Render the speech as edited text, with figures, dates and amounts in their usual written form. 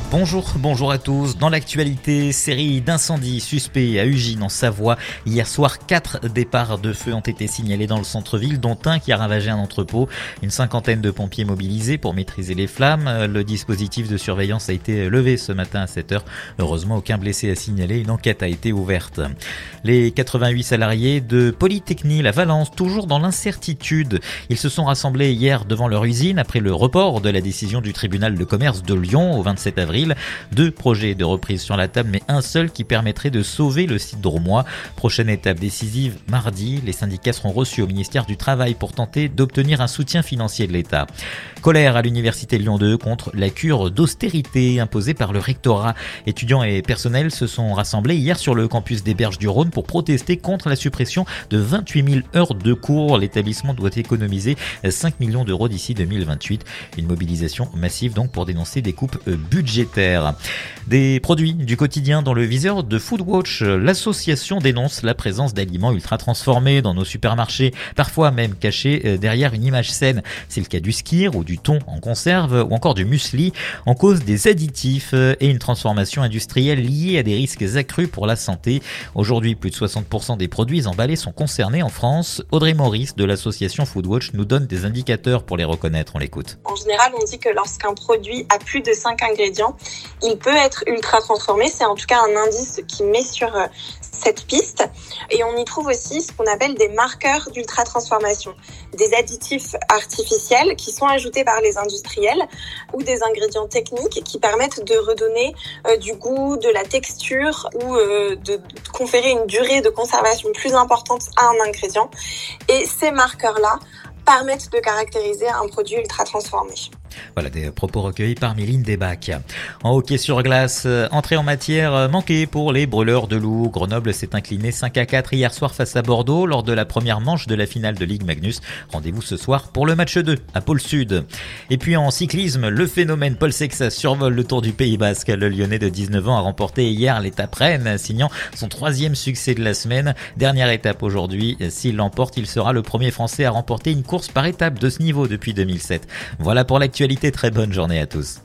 Bonjour à tous. Dans l'actualité, série d'incendies suspects à Ugine en Savoie. Hier soir, 4 départs de feu ont été signalés dans le centre-ville, dont un qui a ravagé un entrepôt. Une cinquantaine de pompiers mobilisés pour maîtriser les flammes. Le dispositif de surveillance a été levé ce matin à 7h. Heureusement, aucun blessé à signaler. Une enquête a été ouverte. Les 88 salariés de Polytechnie La Valence, toujours dans l'incertitude. Ils se sont rassemblés hier devant leur usine après le report de la décision du tribunal de commerce de Lyon au 27 avril. 2 projets de reprise sur la table, mais un seul qui permettrait de sauver le site drômois. Prochaine étape décisive, mardi, les syndicats seront reçus au ministère du Travail pour tenter d'obtenir un soutien financier de l'État. Colère à l'université Lyon 2 contre la cure d'austérité imposée par le rectorat. Étudiants et personnels se sont rassemblés hier sur le campus des Berges du Rhône pour protester contre la suppression de 28 000 heures de cours. L'établissement doit économiser 5 millions d'euros d'ici 2028. Une mobilisation massive donc pour dénoncer des coupes budgétaires. Des produits du quotidien dans le viseur de Foodwatch. L'association dénonce la présence d'aliments ultra transformés dans nos supermarchés, parfois même cachés derrière une image saine. C'est le cas du skyr ou du thon en conserve ou encore du muesli, en cause des additifs et une transformation industrielle liée à des risques accrus pour la santé. Aujourd'hui, plus de 60% des produits emballés sont concernés en France. Audrey Maurice de l'association Foodwatch nous donne des indicateurs pour les reconnaître. On l'écoute. En général, on dit que lorsqu'un produit a plus de 5 ingrédients, il peut être ultra transformé. C'est en tout cas un indice qui met sur cette piste. Et on y trouve aussi ce qu'on appelle des marqueurs d'ultra transformation, des additifs artificiels qui sont ajoutés par les industriels ou des ingrédients techniques qui permettent de redonner du goût, de la texture ou de conférer une durée de conservation plus importante à un ingrédient. Et ces marqueurs-là permettent de caractériser un produit ultra transformé. Voilà des propos recueillis par Méline Desbacs. En hockey sur glace, entrée en matière manquée pour les brûleurs de loup. Grenoble s'est incliné 5-4 hier soir face à Bordeaux lors de la première manche de la finale de Ligue Magnus. Rendez-vous ce soir pour le match 2 à Pôle Sud. Et puis en cyclisme, le phénomène Paul Sexas survole le Tour du Pays Basque. Le Lyonnais de 19 ans a remporté hier l'étape Rennes, signant son 3e succès de la semaine. Dernière étape aujourd'hui. S'il l'emporte, il sera le premier Français à remporter une course par étape de ce niveau depuis 2007. Voilà pour l'actualité. Très bonne journée à tous.